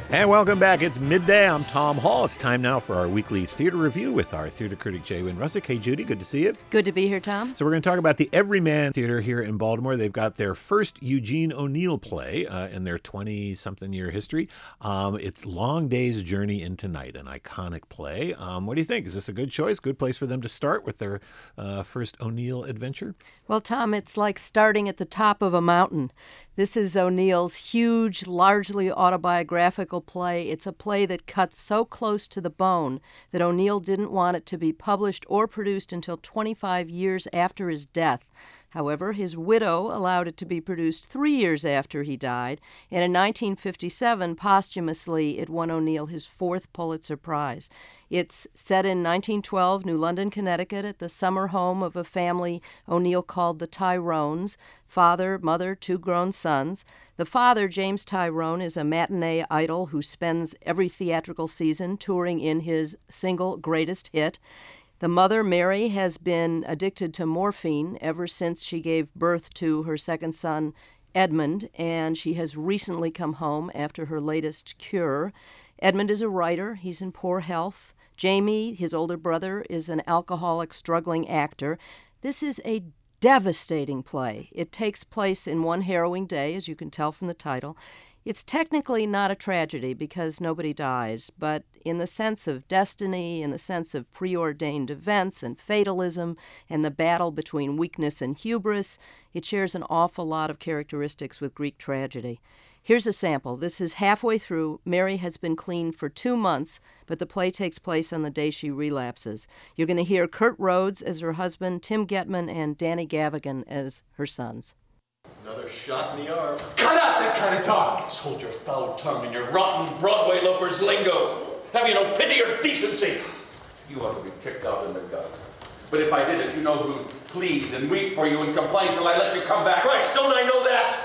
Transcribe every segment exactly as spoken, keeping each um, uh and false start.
And welcome back. It's midday. I'm Tom Hall. It's time now for our weekly theater review with our theater critic, Jay Wynn Russick. Hey, Judy, good to see you. Good to be here, Tom. So we're going to talk about the Everyman Theater here in Baltimore. They've got their first Eugene O'Neill play uh, in their twenty-something year history. Um, it's Long Day's Journey into Night, an iconic play. Um, what do you think? Is this a good choice? Good place for them to start with their uh, first O'Neill adventure? Well, Tom, it's like starting at the top of a mountain. This is O'Neill's huge, largely autobiographical play. It's a play that cuts so close to the bone that O'Neill didn't want it to be published or produced until twenty-five years after his death. However, his widow allowed it to be produced three years after he died, and in nineteen fifty-seven, posthumously, it won O'Neill his fourth Pulitzer Prize. It's set in nineteen twelve, New London, Connecticut, at the summer home of a family O'Neill called the Tyrones, father, mother, two grown sons. The father, James Tyrone, is a matinee idol who spends every theatrical season touring in his single greatest hit. The mother, Mary, has been addicted to morphine ever since she gave birth to her second son, Edmund, and she has recently come home after her latest cure. Edmund is a writer. He's in poor health. Jamie, his older brother, is an alcoholic, struggling actor. This is a devastating play. It takes place in one harrowing day, as you can tell from the title. It's technically not a tragedy because nobody dies, but in the sense of destiny, in the sense of preordained events and fatalism, and the battle between weakness and hubris, it shares an awful lot of characteristics with Greek tragedy. Here's a sample. This is halfway through. Mary has been clean for two months, but the play takes place on the day she relapses. You're going to hear Kurt Rhodes as her husband, Tim Getman, and Danny Gavigan as her sons. Another shot in the arm. Cut out that kind of talk! Just hold your foul tongue and your rotten Broadway loafers lingo. Have you no pity or decency? You ought to be kicked out in the gut. But if I did it, you know who'd plead and weep for you and complain till I let you come back. Christ, don't I know that?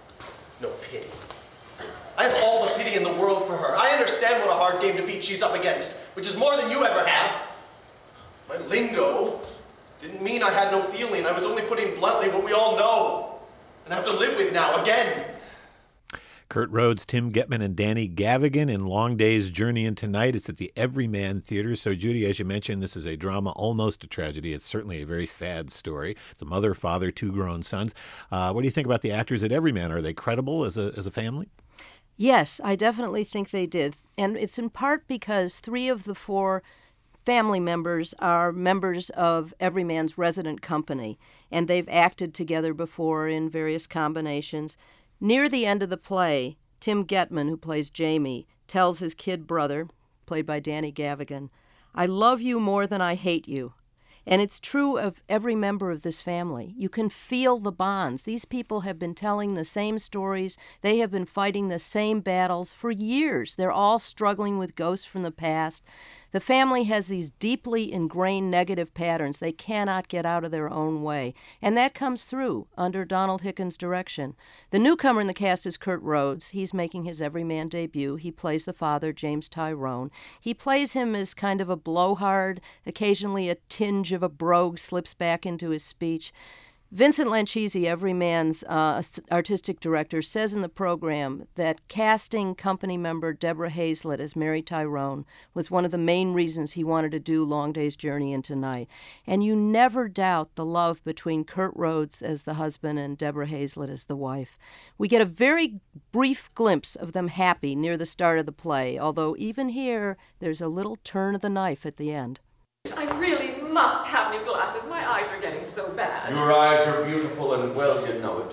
No pity. I have all the pity in the world for her. I understand what a hard game to beat she's up against, which is more than you ever have. My lingo didn't mean I had no feeling. I was only putting bluntly what we all know and have to live with now again. Kurt Rhodes, Tim Getman, and Danny Gavigan in Long Day's Journey into Night. It's at the Everyman Theater. So, Judy, as you mentioned, this is a drama, almost a tragedy. It's certainly a very sad story. It's a mother, father, two grown sons. Uh, what do you think about the actors at Everyman? Are they credible as a as a family? Yes, I definitely think they did. And it's in part because three of the four family members are members of Everyman's resident company, and they've acted together before in various combinations. Near the end of the play, Tim Getman, who plays Jamie, tells his kid brother, played by Danny Gavigan, "I love you more than I hate you." And it's true of every member of this family. You can feel the bonds. These people have been telling the same stories. They have been fighting the same battles for years. They're all struggling with ghosts from the past. The family has these deeply ingrained negative patterns they cannot get out of their own way. And that comes through under Donald Hickens' direction. The newcomer in the cast is Kurt Rhodes. He's making his Everyman debut. He plays the father, James Tyrone. He plays him as kind of a blowhard. Occasionally a tinge of a brogue slips back into his speech. Vincent Lancisi, Everyman's uh, artistic director, says in the program that casting company member Deborah Hazlett as Mary Tyrone was one of the main reasons he wanted to do Long Day's Journey into Night. And you never doubt the love between Kurt Rhodes as the husband and Deborah Hazlett as the wife. We get a very brief glimpse of them happy near the start of the play, although even here there's a little turn of the knife at the end. I really must have new glasses. My eyes are getting so bad. Your eyes are beautiful and well you know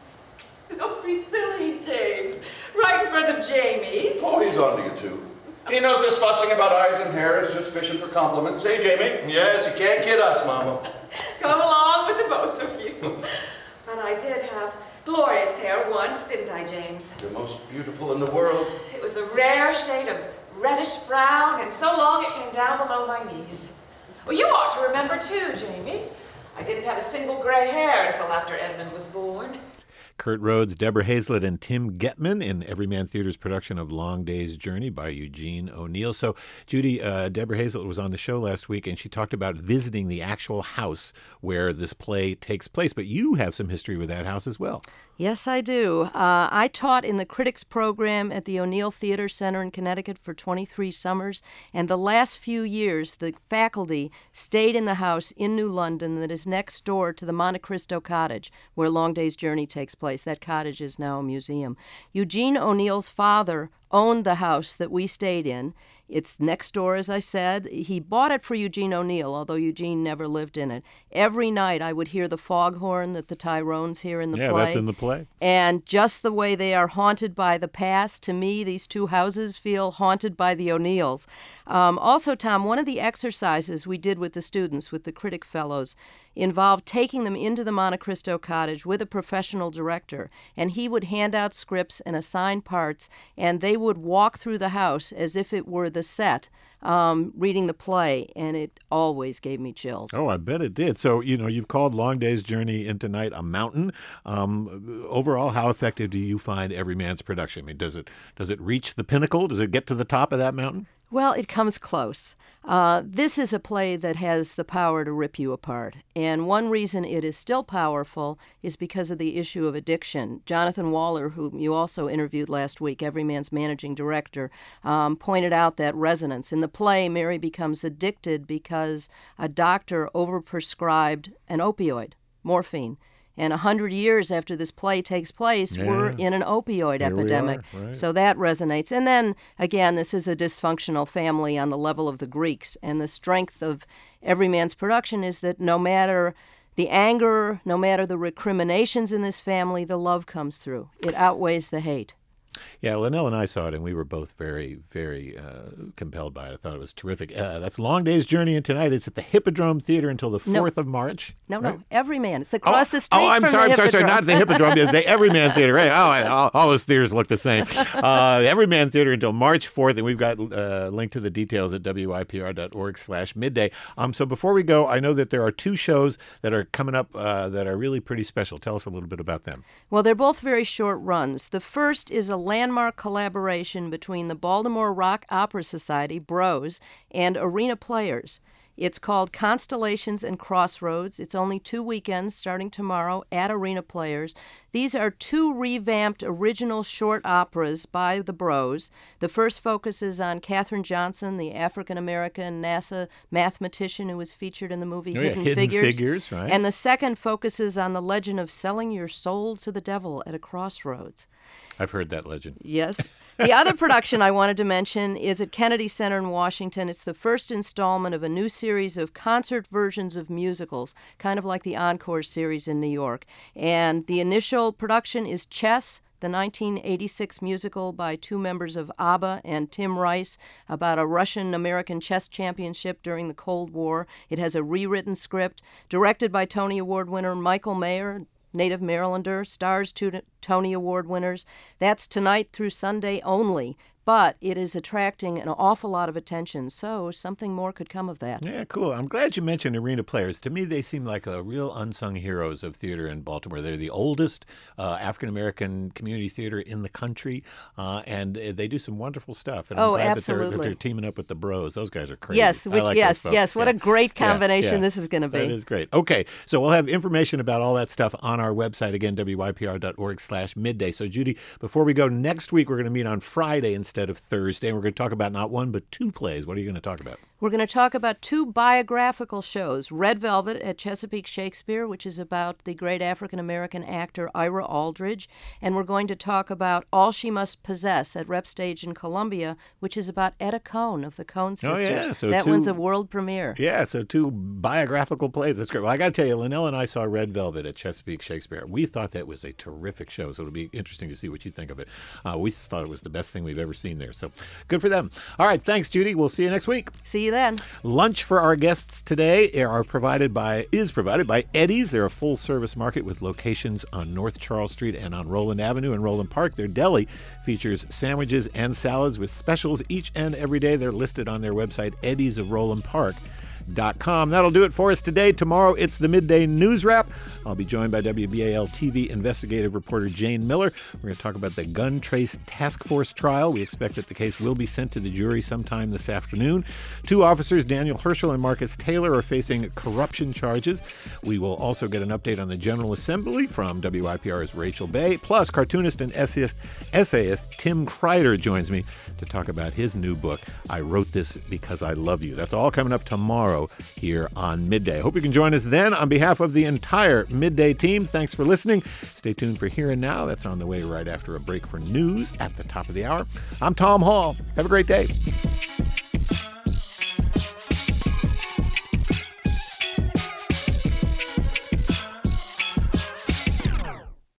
it. Don't be silly, James. Right in front of Jamie. Oh, he's on to you too. He knows this fussing about eyes and hair is just fishing for compliments. Hey, Jamie? Yes, you can't kid us, Mama. Come along with the both of you. But I did have glorious hair once, didn't I, James? The most beautiful in the world. It was a rare shade of reddish brown, and so long it came down below my knees. Well, you ought to remember too, Jamie. I didn't have a single gray hair until after Edmund was born. Kurt Rhodes, Deborah Hazlett, and Tim Getman in Everyman Theater's production of Long Day's Journey by Eugene O'Neill. So, Judy, uh, Deborah Hazlett was on the show last week, and she talked about visiting the actual house where this play takes place. But you have some history with that house as well. Yes, I do. Uh, I taught in the critics program at the O'Neill Theater Center in Connecticut for twenty-three summers, and the last few years the faculty stayed in the house in New London that is next door to the Monte Cristo Cottage, where Long Day's Journey takes place. That cottage is now a museum. Eugene O'Neill's father owned the house that we stayed in. It's next door, as I said. He bought it for Eugene O'Neill, although Eugene never lived in it. Every night I would hear the foghorn that the Tyrones hear in the yeah, play. Yeah, that's in the play. And just the way they are haunted by the past, to me, these two houses feel haunted by the O'Neills. Um, also, Tom, one of the exercises we did with the students, with the critic fellows, involved taking them into the Monte Cristo Cottage with a professional director, and he would hand out scripts and assign parts, and they would walk through the house as if it were the set, um, reading the play, and it always gave me chills. Oh, I bet it did. So, you know, you've called Long Day's Journey into Night a mountain. Um, overall, how effective do you find Every Man's production? I mean, does it does it reach the pinnacle? Does it get to the top of that mountain? Well, it comes close. Uh, this is a play that has the power to rip you apart. And one reason it is still powerful is because of the issue of addiction. Jonathan Waller, whom you also interviewed last week, Every Man's managing director, um, pointed out that resonance. In the play, Mary becomes addicted because a doctor overprescribed an opioid, morphine. And a hundred years after this play takes place, yeah. we're in an opioid Here epidemic. We are, right. So that resonates. And then, again, this is a dysfunctional family on the level of the Greeks. And the strength of Every Man's production is that no matter the anger, no matter the recriminations in this family, the love comes through. It outweighs the hate. Yeah, Linnell and I saw it, and we were both very, very uh, compelled by it. I thought it was terrific. Uh, that's Long Day's Journey in tonight. It's at the Hippodrome Theater until the fourth No. of March. No, right? no, Every Man. It's across oh, the street Oh, I'm from sorry, the I'm sorry, sorry, Hippodrome. not the Hippodrome. It's the Every Man Theater, right? Oh, I- all, all those theaters look the same. Uh, the Every Man Theater until March fourth, and we've got a uh, link to the details at W I P R dot org slash midday. Um, so before we go, I know that there are two shows that are coming up uh, that are really pretty special. Tell us a little bit about them. Well, they're both very short runs. The first is a landmark collaboration between the Baltimore Rock Opera Society, BROS, and Arena Players. It's called Constellations and Crossroads. It's only two weekends starting tomorrow at Arena Players. These are two revamped original short operas by the Bros. The first focuses on Katherine Johnson, the African-American NASA mathematician who was featured in the movie Oh, yeah, Hidden, Hidden Figures. Figures, right. And the second focuses on the legend of selling your soul to the devil at a crossroads. I've heard that legend. Yes. The other production I wanted to mention is at Kennedy Center in Washington. It's the first installment of a new series of concert versions of musicals, kind of like the Encore series in New York. And the initial production is Chess, the nineteen eighty-six musical by two members of ABBA and Tim Rice about a Russian-American chess championship during the Cold War. It has a rewritten script, directed by Tony Award winner Michael Mayer, native Marylander, stars two Tony Award winners. That's tonight through Sunday only, but it is attracting an awful lot of attention, so something more could come of that. Yeah, cool. I'm glad you mentioned Arena Players. To me, they seem like a real unsung heroes of theater in Baltimore. They're the oldest uh, African-American community theater in the country, uh, and they do some wonderful stuff. And I'm Oh, glad that they're, that absolutely. they're teaming up with the Bros. Those guys are crazy. Yes, I which like yes, those folks. yes. What Yeah. a great Yeah, combination yeah. this is going to be. That is great. Okay, so we'll have information about all that stuff on our website, again, W I P R dot org slash midday. So, Judy, before we go, next week we're going to meet on Friday instead of Thursday, and we're going to talk about not one but two plays. What are you going to talk about? We're going to talk about two biographical shows, Red Velvet at Chesapeake Shakespeare, which is about the great African-American actor Ira Aldridge, and we're going to talk about All She Must Possess at Rep Stage in Columbia, which is about Etta Cohn of the Cohn Oh, sisters. yeah, so that two- one's a world premiere. Yeah, so two biographical plays. That's great. Well, I got to tell you, Linnell and I saw Red Velvet at Chesapeake Shakespeare. We thought that was a terrific show, so it'll be interesting to see what you think of it. Uh, we thought it was the best thing we've ever seen there, so good for them. All right, thanks, Judy. We'll see you next week. See you then. Lunch for our guests today are provided by is provided by Eddie's. They're a full-service market with locations on North Charles Street and on Roland Avenue in Roland Park. Their deli features sandwiches and salads with specials each and every day. They're listed on their website, eddies of roland park dot com. That'll do it for us today. Tomorrow, it's the Midday News Wrap. I'll be joined by W B A L T V investigative reporter Jane Miller. We're going to talk about the Gun Trace Task Force trial. We expect that the case will be sent to the jury sometime this afternoon. Two officers, Daniel Herschel and Marcus Taylor, are facing corruption charges. We will also get an update on the General Assembly from W I P R's Rachel Bay. Plus, cartoonist and essayist, essayist Tim Kreider joins me to talk about his new book, I Wrote This Because I Love You. That's all coming up tomorrow here on Midday. Hope you can join us then. On behalf of the entire Midday team, thanks for listening. Stay tuned for Here and Now. That's on the way right after a break for news at the top of the hour. I'm Tom Hall. Have a great day.